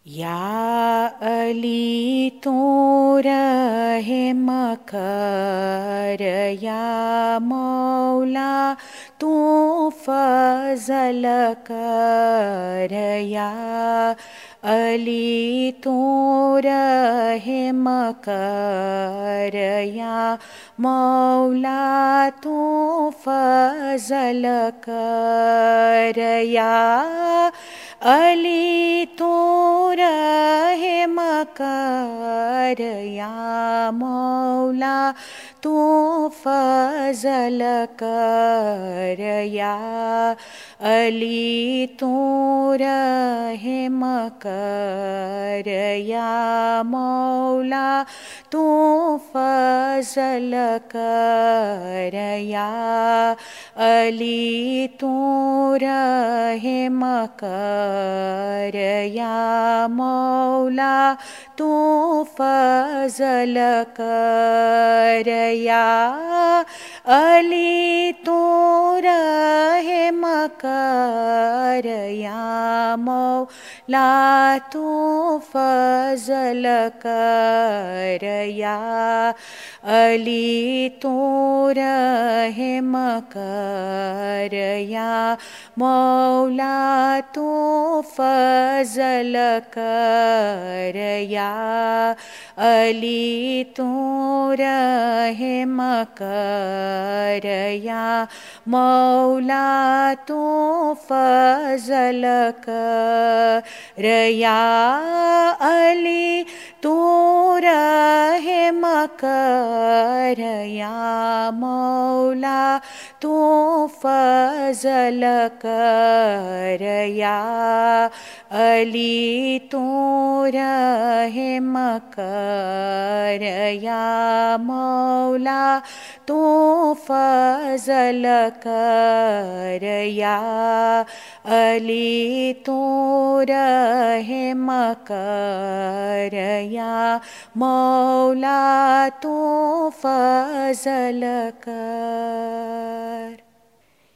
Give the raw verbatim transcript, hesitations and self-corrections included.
یا علی تو رحم کر، یا مولا تو فضل کر، یا علی تو رحم کر، یا مولا تو فضل کر، یا علی تو رحم کر، یا مولا تو فضل کر، یا علی تو رحم کر، یا مولا تو فضل کر، یا علی تو رحم کر، یا مولا تو فضل کر، یا علی تو رحم کر، یا مولا تو فضل کر، یا علی تو رحم کر، یا مولا تو فضل کر، یا علی تو رحم کر، یا مولا تو فضل کر، یا علی تو رحم کر، یا مولا تو فضل کر، یا علی تو رحم کر، یا مولا تو فضل کر، یا علی تو رحم کر، یا مولا تو فضل کر۔